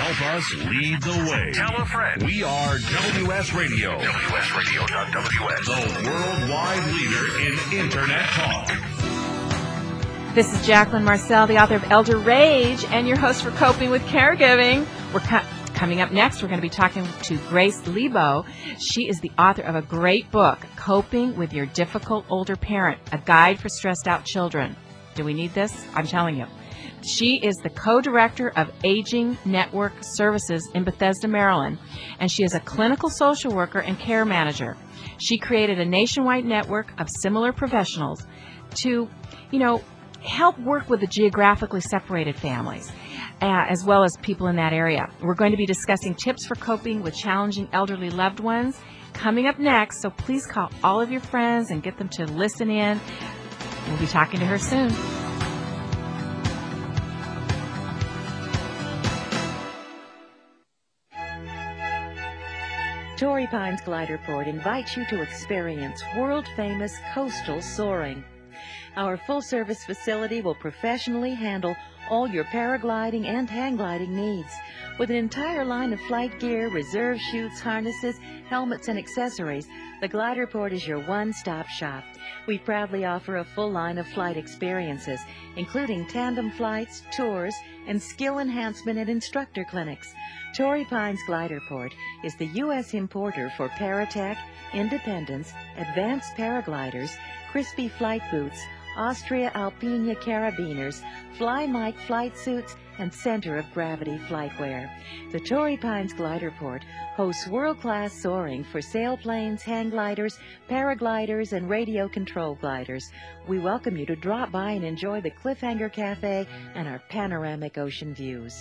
Help us lead the way. Tell a friend. We are WS Radio. WSRadio.ws. The worldwide leader in Internet talk. This is Jacqueline Marcel, the author of Elder Rage, and your host for Coping with Caregiving. Coming up next, we're going to be talking to Grace Lebo. She is the author of a great book, Coping with Your Difficult Older Parent, a guide for stressed out children. Do we need this? I'm telling you. She is the co-director of Aging Network Services in Bethesda, Maryland, and she is a clinical social worker and care manager. She created a nationwide network of similar professionals to, help work with the geographically separated families, as well as people in that area. We're going to be discussing tips for coping with challenging elderly loved ones coming up next, so please call all of your friends and get them to listen in. We'll be talking to her soon. Torrey Pines Gliderport invites you to experience world-famous coastal soaring. Our full-service facility will professionally handle all your paragliding and hang gliding needs. With an entire line of flight gear, reserve chutes, harnesses, helmets, and accessories, the Gliderport is your one-stop shop. We proudly offer a full line of flight experiences, including tandem flights, tours, and skill enhancement and instructor clinics. Torrey Pines Gliderport is the U.S. importer for Paratech, Independence, Advanced Paragliders, Crispy Flight Boots, Austria Alpina Carabiners, Fly Mike flight suits, and center of gravity flightwear. The Torrey Pines Gliderport hosts world-class soaring for sailplanes, hang gliders, paragliders, and radio control gliders. We welcome you to drop by and enjoy the Cliffhanger Cafe and our panoramic ocean views.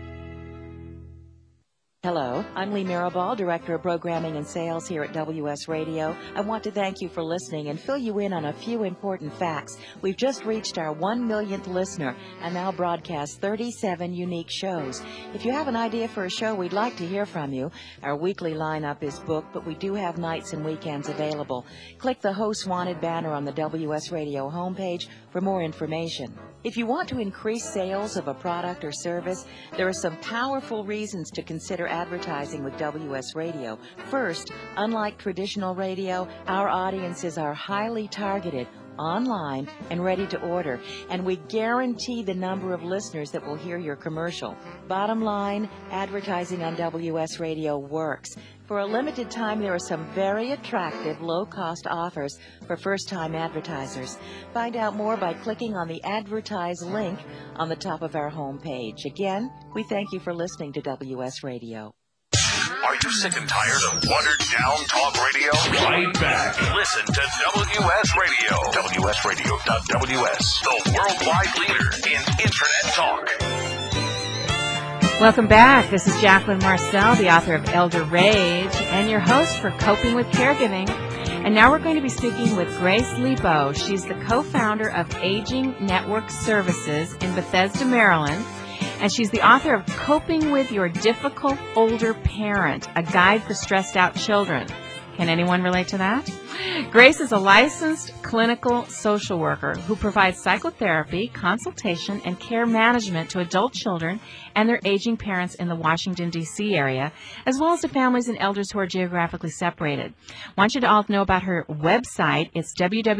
Hello, I'm Lee Mirabal, Director of Programming and Sales here at WS Radio. I want to thank you for listening and fill you in on a few important facts. We've just reached our 1 millionth listener and now broadcast 37 unique shows. If you have an idea for a show, we'd like to hear from you. Our weekly lineup is booked, but we do have nights and weekends available. Click the Host Wanted banner on the WS Radio homepage for more information. If you want to increase sales of a product or service, there are some powerful reasons to consider advertising with WS Radio. First, unlike traditional radio, our audiences are highly targeted, online, and ready to order, and we guarantee the number of listeners that will hear your commercial. Bottom line, advertising on WS Radio works. For a limited time, there are some very attractive low-cost offers for first-time advertisers. Find out more by clicking on the Advertise link on the top of our homepage. Again, we thank you for listening to WS Radio. Are you sick and tired of watered-down talk radio? Right back. Listen to WS Radio. WSRadio.ws. The worldwide leader in Internet talk. Welcome back. This is Jacqueline Marcel, the author of Elder Rage, and your host for Coping with Caregiving. And now we're going to be speaking with Grace Lebo. She's the co-founder of Aging Network Services in Bethesda, Maryland. And she's the author of Coping with Your Difficult Older Parent, a guide for stressed out children. Can anyone relate to that? Grace is a licensed clinical social worker who provides psychotherapy, consultation, and care management to adult children and their aging parents in the Washington, D.C. area, as well as to families and elders who are geographically separated. I want you to all know about her website. It's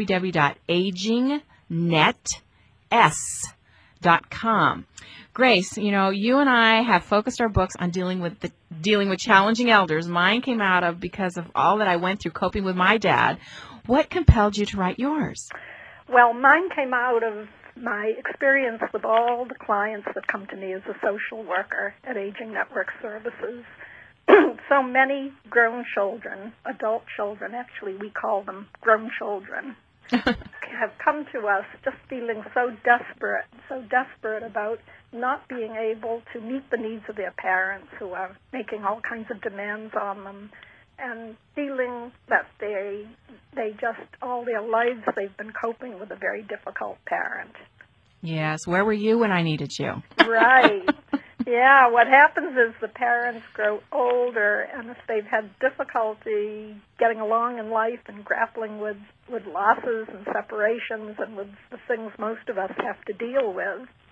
www.agingnets.com. Grace, you and I have focused our books on dealing with challenging elders. Mine came out of because of all that I went through coping with my dad. What compelled you to write yours? Well, mine came out of my experience with all the clients that come to me as a social worker at Aging Network Services. So many grown children, adult children, actually we call them grown children, have come to us just feeling so desperate about not being able to meet the needs of their parents who are making all kinds of demands on them, and feeling that they just, all their lives, they've been coping with a very difficult parent. Yes, where were you when I needed you? Right. Yeah, what happens is the parents grow older, and if they've had difficulty getting along in life and grappling with losses and separations and with the things most of us have to deal with,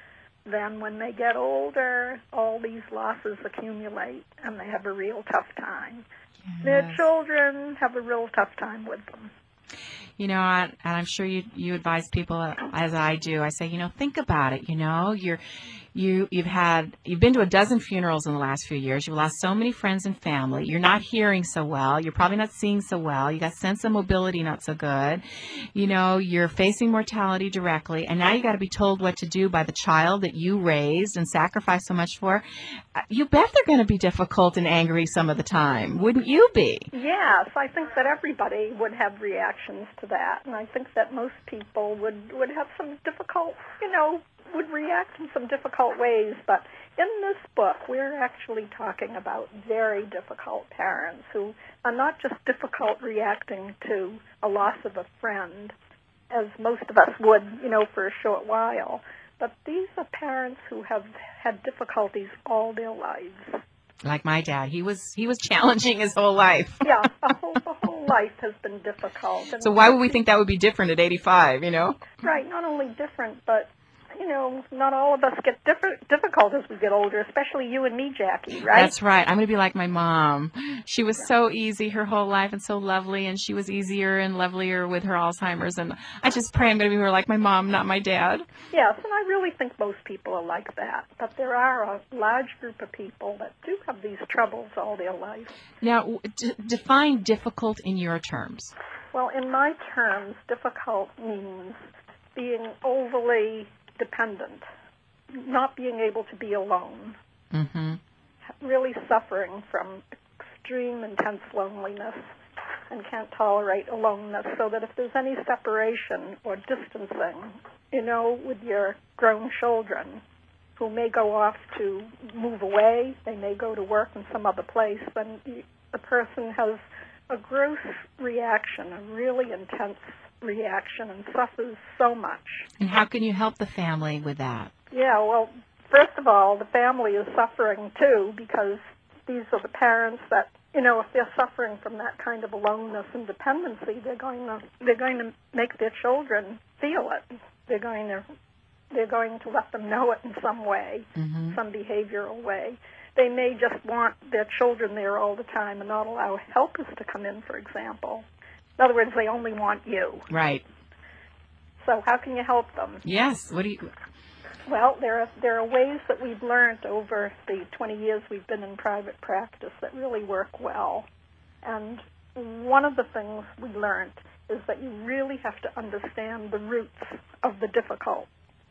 then when they get older, all these losses accumulate, and they have a real tough time. Yes. Their children have a real tough time with them. You know, and I'm sure you advise people as I do. I say, think about it. You've been to a dozen funerals in the last few years. You've lost so many friends and family. You're not hearing so well. You're probably not seeing so well. You got sense of mobility not so good. You're facing mortality directly, and now you got to be told what to do by the child that you raised and sacrificed so much for. You bet they're going to be difficult and angry some of the time, wouldn't you be? Yes, I think that everybody would have reactions to that, and I think that most people would have some difficult, would react in some difficult ways. But in this book, we're actually talking about very difficult parents who are not just difficult reacting to a loss of a friend, as most of us would, for a short while. But these are parents who have had difficulties all their lives. Like my dad, he was challenging his whole life. Yeah, the whole life has been difficult. And so why would we think that would be different at 85? Right, not only different, but not all of us get difficult as we get older, especially you and me, Jackie, right? That's right. I'm going to be like my mom. She was so easy her whole life and so lovely, and she was easier and lovelier with her Alzheimer's. And I just pray I'm going to be more like my mom, not my dad. Yes, and I really think most people are like that. But there are a large group of people that do have these troubles all their life. Now, define difficult in your terms. Well, in my terms, difficult means being overly dependent, not being able to be alone, really suffering from extreme, intense loneliness, and can't tolerate aloneness, so that if there's any separation or distancing, with your grown children who may go off to move away, they may go to work in some other place, then the person has a gross reaction, a really intense reaction, and suffers so much. And how can you help the family with that? Yeah, well, first of all, the family is suffering too, because these are the parents that, if they're suffering from that kind of aloneness and dependency, they're going to make their children feel it. They're going to let them know it in some way, some behavioral way. They may just want their children there all the time and not allow helpers to come in, for example. In other words, they only want you. Right. So how can you help them? Yes. Well, there are ways that we've learned over the 20 years we've been in private practice that really work well. And one of the things we learned is that you really have to understand the roots of the difficult,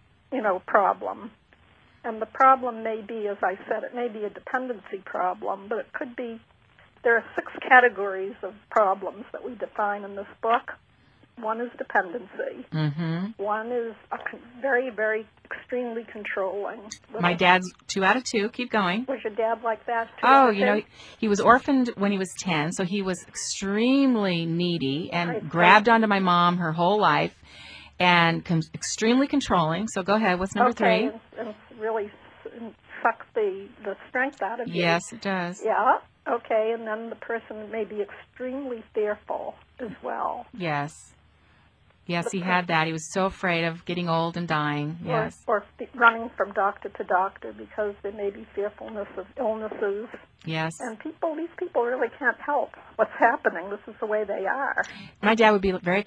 problem. And the problem may be, as I said, it may be a dependency problem, but it could be, there are 6 categories of problems that we define in this book. One is dependency. One is very, very extremely controlling. My dad's 2 out of 2. Keep going. Was your dad like that too? Oh, he was orphaned when he was 10, so he was extremely needy and grabbed onto my mom her whole life and extremely controlling. So go ahead. What's number 3? And really sucks the strength out of you. Yes, it does. Yeah. Okay, and then the person may be extremely fearful as well. Yes. Yes, he had that. He was so afraid of getting old and dying. Yes. Or running from doctor to doctor because there may be fearfulness of illnesses. Yes. And these people really can't help what's happening. This is the way they are. My dad would be very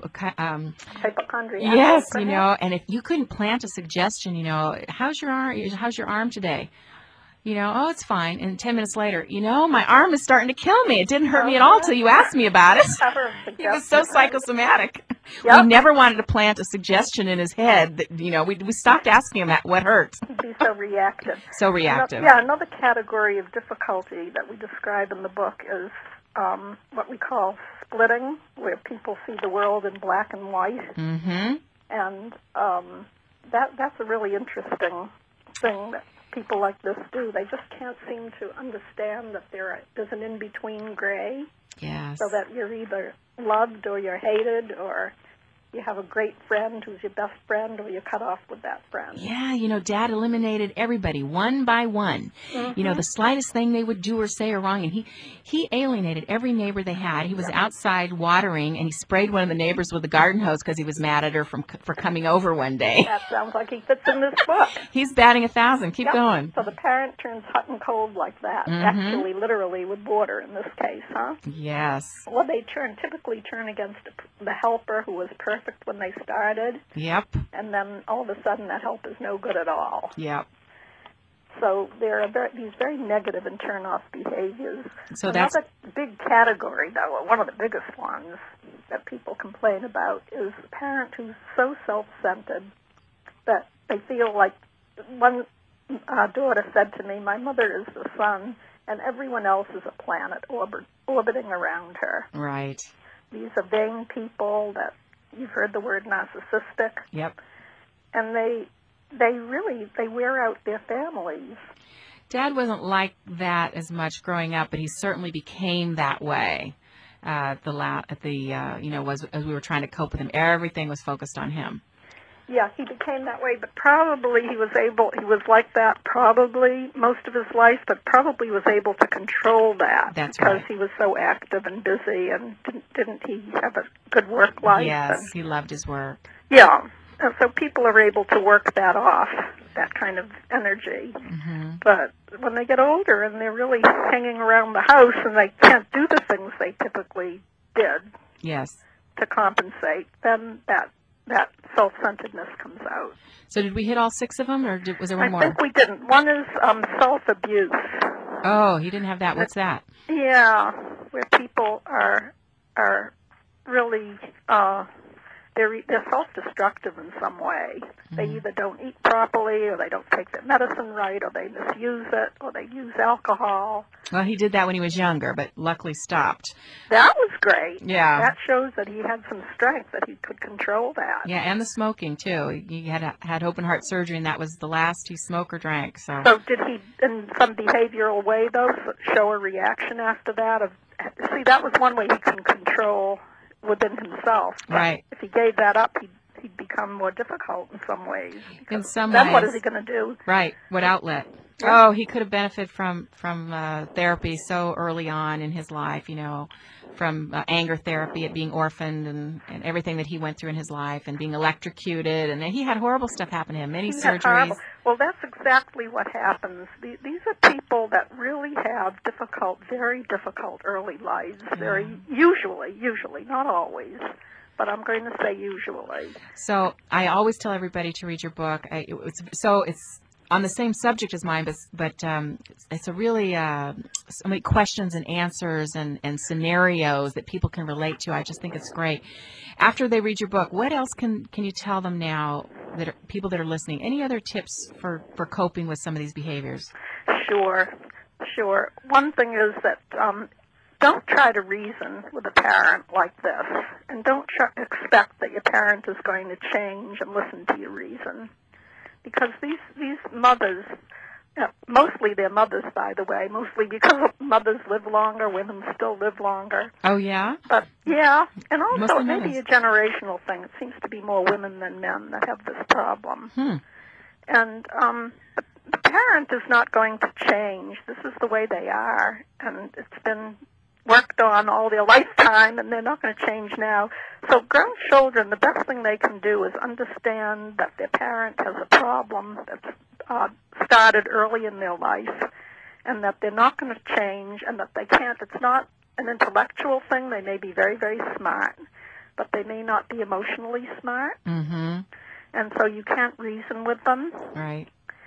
hypochondriac. Yes, and if you couldn't plant a suggestion, how's your arm today? Oh, it's fine. And 10 minutes later, my arm is starting to kill me. It didn't hurt me at all till you asked me about it. He was so psychosomatic. Yep. We never wanted to plant a suggestion in his head that, we stopped asking him what hurts. He'd be so reactive. Another category of difficulty that we describe in the book is what we call splitting, where people see the world in black and white. And that's a really interesting thing that people like this do. They just can't seem to understand that there's an in-between gray. Yes. So that you're either loved or you're hated, or you have a great friend who's your best friend, or you're cut off with that friend. Yeah, Dad eliminated everybody one by one. Mm-hmm. The slightest thing they would do or say or wrong, and he alienated every neighbor they had. He was outside watering, and he sprayed one of the neighbors with a garden hose because he was mad at her for coming over one day. That sounds like he fits in this book. He's batting 1,000. Keep Yep. going. So the parent turns hot and cold like that, actually, literally with water in this case, huh? Yes. Well, they typically turn against the helper who was perfect when they started, Yep. and then all of a sudden that help is no good at all. Yep. So there are these very negative and turn-off behaviors. So Another big category, though, or one of the biggest ones that people complain about, is a parent who's so self-centered that they feel like one daughter said to me, my mother is the sun, and everyone else is a planet orbiting around her. Right. These are vain people that you've heard the word narcissistic. Yep. And they wear out their families. Dad wasn't like that as much growing up, but he certainly became that way. As we were trying to cope with him, everything was focused on him. Yeah, he became that way, but probably he was like that probably most of his life, but probably was able to control that. That's because right. he was so active and busy, and didn't he have a good work life? Yes, he loved his work. Yeah, and so people are able to work that off, that kind of energy. Mm-hmm. But when they get older and they're really hanging around the house and they can't do the things they typically did Yes. to compensate, then that self-centeredness comes out. So did we hit all 6 of them, or was there one more? I think we didn't. One is self-abuse. Oh, he didn't have that. What's that? Yeah, where people are really they're self-destructive in some way. They either don't eat properly, or they don't take their medicine right, or they misuse it, or they use alcohol. Well, he did that when he was younger, but luckily stopped. That was great. Yeah. That shows that he had some strength, that he could control that. Yeah, and the smoking, too. He had open heart surgery, and that was the last he smoked or drank. So did he, in some behavioral way, though, show a reaction after that? See, that was one way he can control within himself. But right. if he gave that up, he'd become more difficult in some ways. In some then ways. What is he going to do? Right. What outlet? Yeah. Oh, he could have benefited from therapy so early on in his life, from anger therapy at being orphaned and everything that he went through in his life, and being electrocuted. And he had horrible stuff happen to him, many surgeries. Horrible. Well, that's exactly what happens. These are people that really have very difficult early lives. Very usually, not always, but I'm going to say usually. So I always tell everybody to read your book. It's on the same subject as mine, but it's a really so many questions and answers and scenarios that people can relate to. I just think it's great. After they read your book, what else can you tell them now, people that are listening? Any other tips for coping with some of these behaviors? Sure. One thing is that don't try to reason with a parent like this, and don't expect that your parent is going to change and listen to your reason. Because these mothers, mostly they're mothers, by the way, mostly because mothers live longer, women still live longer. Oh, yeah? But, yeah, and also Mostly maybe mothers. a generational thing. It seems to be more women than men that have this problem. And the parent is not going to change. This is the way they are, and it's been worked on all their lifetime, and they're not going to change now. So grown children, the best thing they can do is understand that their parent has a problem that's started early in their life, and that they're not going to change, and that they can't. It's not an intellectual thing. They may be very, very smart, but they may not be emotionally smart. Mm-hmm. And so you can't reason with them. Right.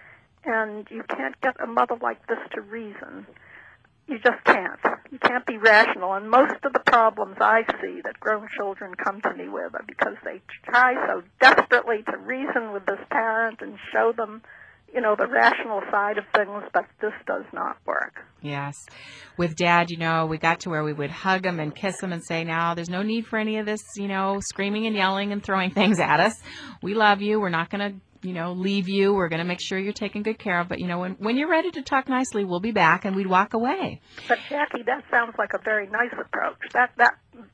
And you can't get a mother like this to reason. You just can't. You can't be rational. And most of the problems I see that grown children come to me with are because they try so desperately to reason with this parent and show them, the rational side of things, but this does not work. Yes. With Dad, we got to where we would hug him and kiss him and say, now, there's no need for any of this, screaming and yelling and throwing things at us. We love you. We're not going to leave you. We're going to make sure you're taken good care of. But, when you're ready to talk nicely, we'll be back, and we'd walk away. But, Jackie, that sounds like a very nice approach.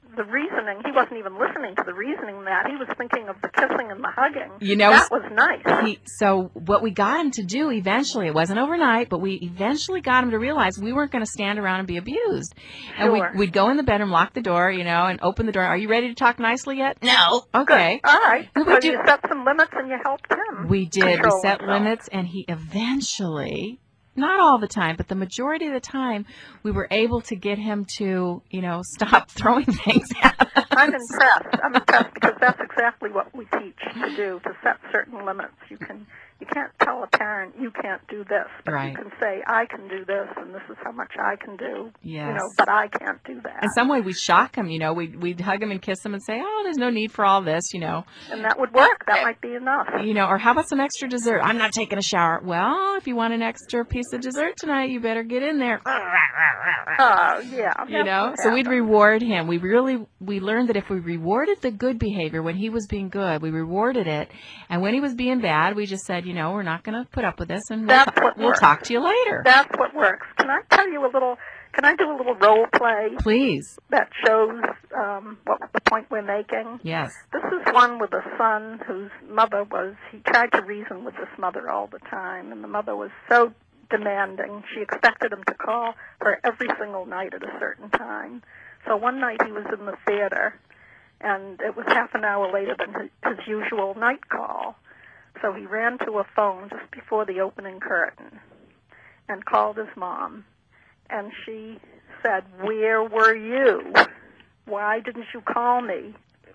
the reasoning, he wasn't even listening to the reasoning that. He was thinking of the kissing and the hugging. You know, that was nice. So what we got him to do eventually, it wasn't overnight, but we eventually got him to realize we weren't going to stand around and be abused. And Sure. we'd go in the bedroom, lock the door, and open the door. Are you ready to talk nicely yet? No. Okay. Good. All right. And So you set some limits and you helped him. We did. We control set himself. limits, and he eventually, not all the time, but the majority of the time, we were able to get him to, stop throwing things at us. I'm impressed because that's exactly what we teach to do, to set certain limits. You can't tell a parent you can't do this, but Right. you can say I can do this and this is how much I can do. Yes. But I can't do that. In some way, we'd shock him, we'd hug him and kiss him and say, oh, there's no need for all this, And that would work. That might be enough. or how about some extra dessert? I'm not taking a shower. Well, if you want an extra piece of dessert tonight, you better get in there. Oh, yeah. So we'd reward him. We learned that if we rewarded the good behavior when he was being good, we rewarded it. And when he was being bad, we just said, we're not going to put up with this, and we'll talk to you later. That's what works. Can I tell you can I do a little role play? Please. That shows what the point we're making? Yes. This is one with a son whose mother he tried to reason with his mother all the time, and the mother was so demanding. She expected him to call her every single night at a certain time. So one night he was in the theater, and it was half an hour later than his usual night call. So he ran to a phone just before the opening curtain and called his mom. And she said, "Where were you? Why didn't you call me,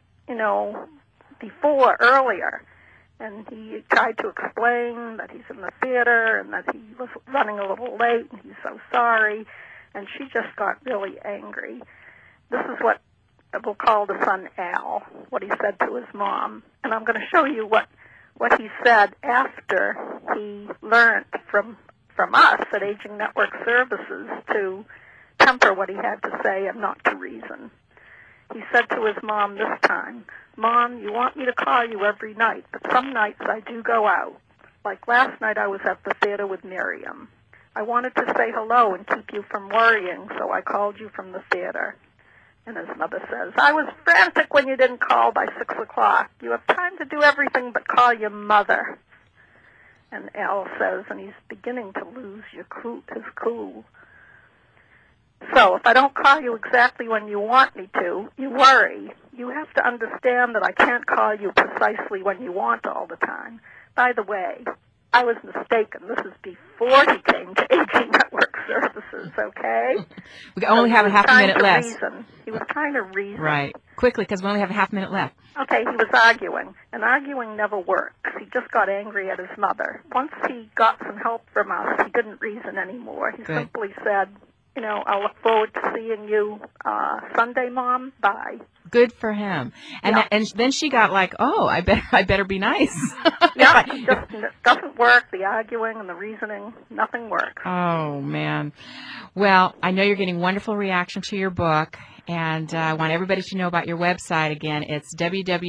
earlier?" And he tried to explain that he's in the theater and that he was running a little late and he's so sorry. And she just got really angry. This is what we'll call the son Al, what he said to his mom. And I'm going to show you what he said after he learned from us at Aging Network Services to temper what he had to say and not to reason. He said to his mom this time, "Mom, you want me to call you every night, but some nights I do go out. Like last night I was at the theater with Miriam. I wanted to say hello and keep you from worrying, so I called you from the theater." And his mother says, "I was frantic when you didn't call by 6 o'clock. You have time to do everything but call your mother." And Al says, and he's beginning to lose his cool, "So if I don't call you exactly when you want me to, you worry. You have to understand that I can't call you precisely when you want all the time. By the way, I was mistaken. This is before he came to Aging Network Services, okay?" We only have a half a minute left. He was trying to reason. Right. Quickly, because we only have a half minute left. Okay, he was arguing, and arguing never works. He just got angry at his mother. Once he got some help from us, he didn't reason anymore. He Good. simply said, "I'll look forward to seeing you Sunday, Mom. Bye." Good for him. And Yeah. and then she got like, oh, I better be nice. Yeah, it just doesn't work. The arguing and the reasoning, nothing works. Oh, man. Well, I know you're getting wonderful reaction to your book, and I want everybody to know about your website again. It's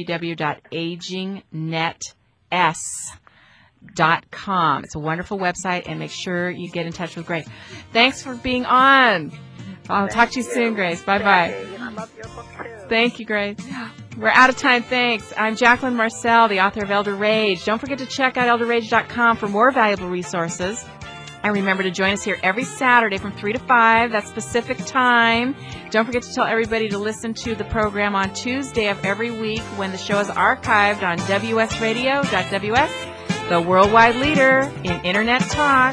www.agingnets.com. It's a wonderful website, and make sure you get in touch with Grace. Thanks for being on. I'll talk to you soon, Grace. Bye-bye. Hey, and I love your book, too. Thank you, Grace. We're out of time. Thanks. I'm Jacqueline Marcel, the author of Elder Rage. Don't forget to check out elderrage.com for more valuable resources. And remember to join us here every Saturday from 3 to 5. That's Pacific time. Don't forget to tell everybody to listen to the program on Tuesday of every week when the show is archived on WSRadio.ws, the worldwide leader in Internet talk.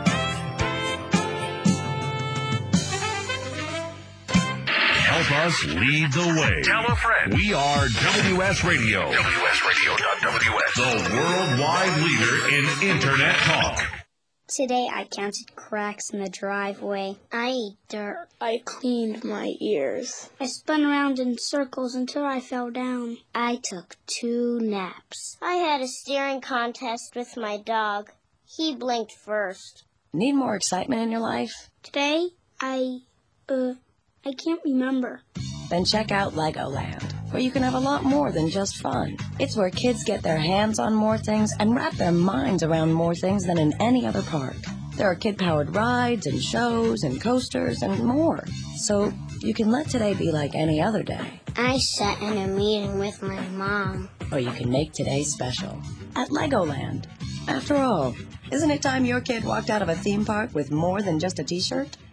Help us lead the way. Tell a friend. We are WS Radio. WSRadio.ws. The worldwide leader in Internet talk. Today I counted cracks in the driveway. I ate dirt. I cleaned my ears. I spun around in circles until I fell down. I took 2 naps. I had a steering contest with my dog. He blinked first. Need more excitement in your life? Today, I can't remember. Then check out Legoland, where you can have a lot more than just fun. It's where kids get their hands on more things and wrap their minds around more things than in any other park. There are kid-powered rides and shows and coasters and more. So You can let today be like any other day. I sat in a meeting with my mom. Or you can make today special at Legoland. After all, isn't it time your kid walked out of a theme park with more than just a t-shirt?